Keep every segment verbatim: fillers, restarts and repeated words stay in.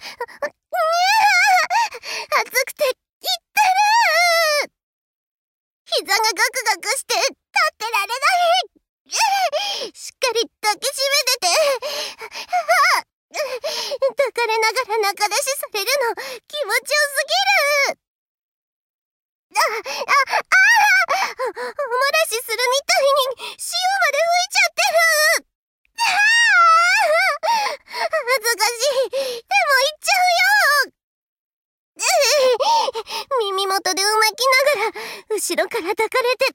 暑くて、いってる。膝がガクガクして、立ってられない。しっかり抱きしめてて。抱かれながら中出しされるの、気持ちよすぎる。あ、あ、ああ、お漏らしするみたいに、塩まで吹いちゃってる。恥ずかしい。でも行っちゃうよ。耳元でうまきながら、後ろから抱かれて、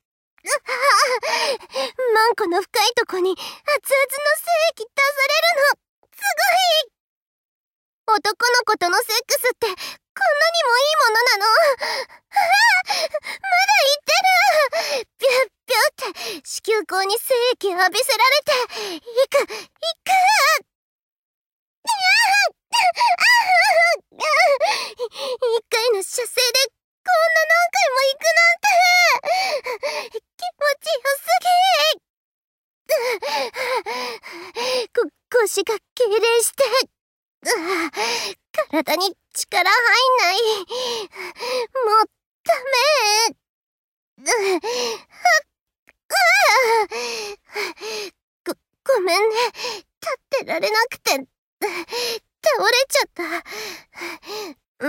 マンコの深いとこに熱々の精液出されるの。すごい。男の子とのセックスって、こんなにもいいものなの。まだ言ってる。ピュッピュッって子宮口に精液浴びせられて、いく、いく。一回の射精でこんな何回も行くなんて。気持ちよすぎ。こ、腰が痙攣して。体に力入んない。もうダメ。ご、ごめんね。立ってられなくて、倒れちゃった。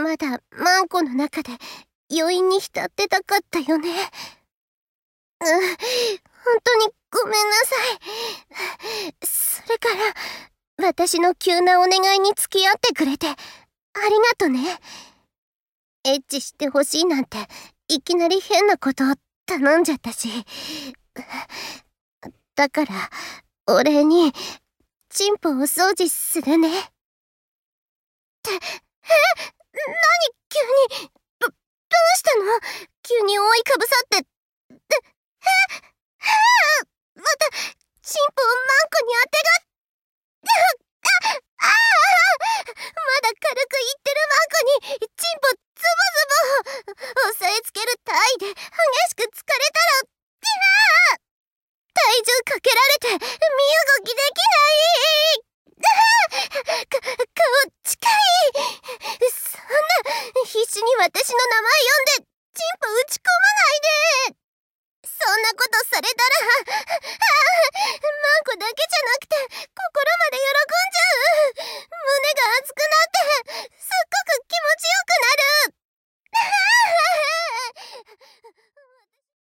まだマンコの中で余韻に浸ってたかったよね。うん、本当にごめんなさい。それから、私の急なお願いに付き合ってくれて、ありがとね。エッチしてほしいなんて、いきなり変なことを頼んじゃったし。だから、お礼に、チンポを掃除するね。って、え、なに急に、ど、どうしたの？急に覆いかぶさって、で、え、え、また、チンポをマンコに当てが、あ、ああ、まだ軽く言ってるマンコに、チンポズボズボ、押さえつける体で激しく疲れたら、ああ、体重かけられて、身動きできない。か、顔近い。そんな、必死に私の名前呼んで、チンポ打ち込まないで。そんなことされたら、